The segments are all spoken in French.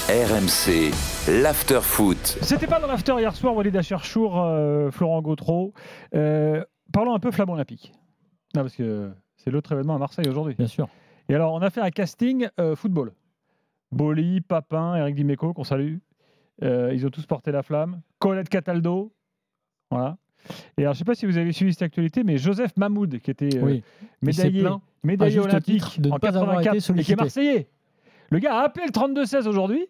RMC, l'after-foot. C'était pas dans l'after hier soir, Walid Acharchour, Florent Gautreau. Parlons un peu Flamand Olympique. Non, parce que c'est l'autre événement à Marseille aujourd'hui. Bien sûr. Et alors, on a fait un casting football. Boli, Papin, Eric Dimeco, qu'on salue. Ils ont tous porté la flamme. Colette Cataldo. Voilà. Et alors, je ne sais pas si vous avez suivi cette actualité, mais Joseph Mahmoud, qui était médaillé olympique de ne en pas avoir été 84 et qui est sollicité. marseillais. Le gars a appelé le 32-16 aujourd'hui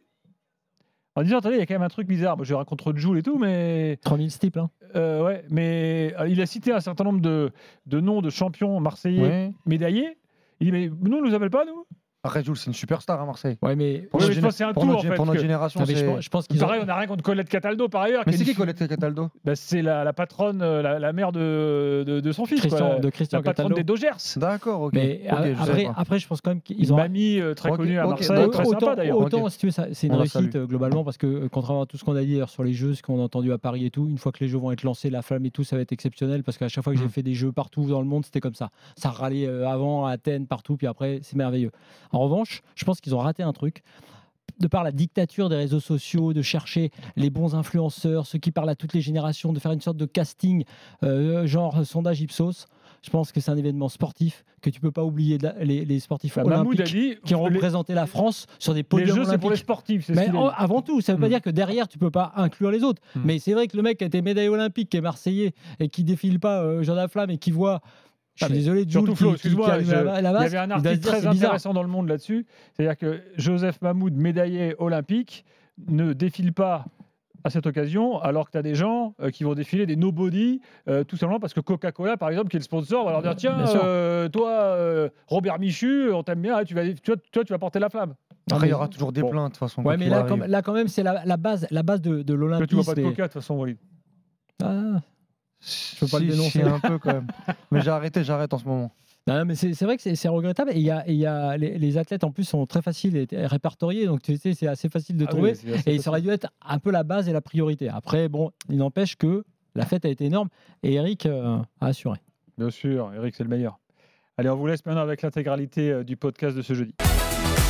en disant, attendez, il y a quand même un truc bizarre. Moi, je rencontre trop de Joule et tout, mais... 3000 steeples, hein. Ouais, mais il a cité un certain nombre de noms de champions marseillais médaillés. Il dit, mais nous, on ne nous appelle pas, nous. Après, Jules, c'est une superstar à Marseille. Ouais, mais Pour je pense que c'est un tour, en fait. Pour notre génération, je pense qu'ils Pareil, on n'a rien contre Colette Cataldo, par ailleurs. Mais c'est qui Colette Cataldo ? C'est la patronne, la mère de son fils. Christian la patronne Cataldo. des Dodgers. D'accord, ok. Mais après, je pense quand même qu'ils Une ont... mamie très connue à Marseille, très sympa d'ailleurs. Autant, si tu veux, c'est une réussite globalement, parce que contrairement à tout ce qu'on a dit sur les jeux, ce qu'on a entendu à Paris et tout, une fois que les jeux vont être lancés, la flamme et tout, ça va être exceptionnel, parce qu'à chaque fois que j'ai fait des jeux partout dans le monde, c'était comme ça. Ça râlait avant, à Athènes, partout, puis après, c'est merveilleux. En revanche, je pense qu'ils ont raté un truc. De par la dictature des réseaux sociaux, de chercher les bons influenceurs, ceux qui parlent à toutes les générations, de faire une sorte de casting, genre sondage Ipsos. Je pense que c'est un événement sportif que tu peux pas oublier, les sportifs olympiques qui ont représenté la France sur des podiums olympiques. Les jeux, c'est pour les sportifs. Mais avant tout, ça veut pas dire que derrière, tu peux pas inclure les autres. Mais c'est vrai que le mec qui a été médaillé olympique, qui est marseillais et qui défile pas Jean Laflamme et qui voit... Je suis désolé, surtout Flo, excuse-moi, il y avait un article très intéressant bizarre dans Le Monde là-dessus. C'est-à-dire que Joseph Mahmoud, médaillé olympique, ne défile pas à cette occasion, alors que tu as des gens qui vont défiler des nobody, tout simplement parce que Coca-Cola, par exemple, qui est le sponsor, va leur dire tiens, toi, Robert Michu, on t'aime bien, tu vas porter la flamme. Après, il y aura toujours des plaintes, de toute façon. Ouais, mais là, quand même, c'est la base de l'Olympisme. Tu vois pas de Coca, de toute façon, Walid. Je peux pas le dénoncer un peu quand même. Mais j'arrête en ce moment. Non, mais c'est vrai que c'est regrettable. Et il y a les athlètes en plus sont très faciles et répertoriés, donc tu sais, c'est assez facile de trouver. Et ça aurait dû être un peu la base et la priorité. Après, bon, il n'empêche que la fête a été énorme et Eric a assuré. Bien sûr, Eric, c'est le meilleur. Allez, on vous laisse maintenant avec l'intégralité du podcast de ce jeudi.